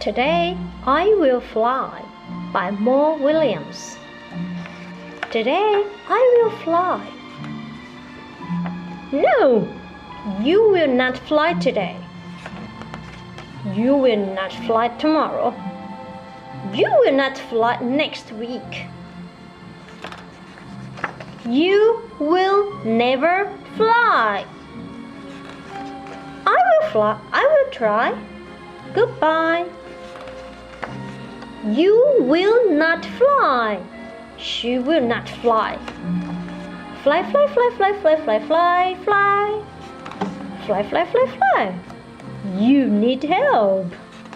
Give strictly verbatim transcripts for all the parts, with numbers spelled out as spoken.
Today I Will Fly by Mo Williams. Today I will fly. No, you will not fly today. You will not fly tomorrow. You will not fly next week. You will never fly. I will fly. I will try. Goodbye. You will not fly. She will not fly. Fly, fly, fly, fly, fly, fly, fly, fly. Fly, fly, fly, fly. You need help.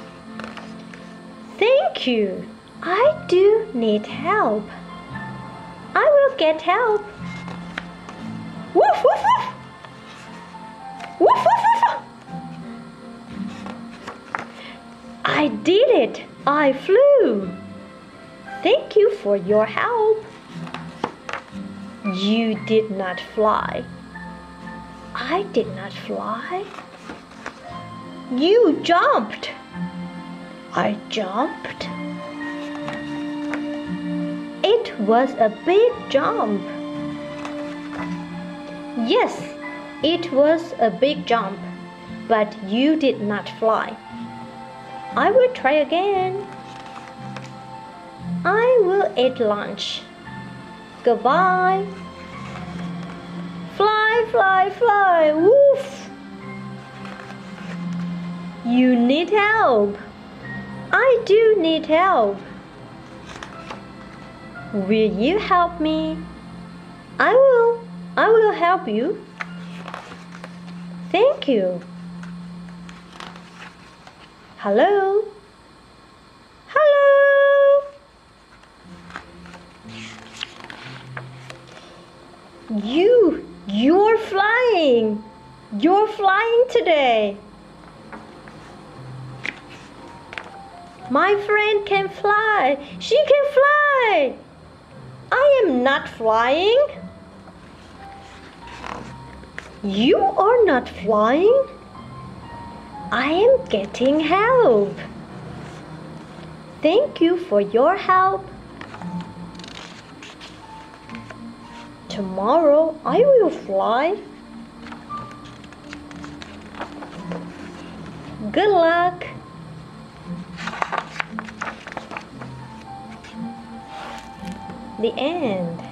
Thank you. I do need help. I will get help. Woof, woof, woof. Woof, woof, woof. I did it. I flew. Thank you for your help. You did not fly. I did not fly. You jumped. I jumped. It was a big jump. Yes, it was a big jump, but you did not fly. I will try again. I will eat lunch. Goodbye. Fly, fly, fly. Woof. You need help. I do need help. Will you help me? I will. I will help you. Thank you. Hello? Hello? You, you're flying. You're flying today. My friend can fly. She can fly. I am not flying. You are not flying. I am getting help. Thank you for your help. Tomorrow I will fly. Good luck. The end.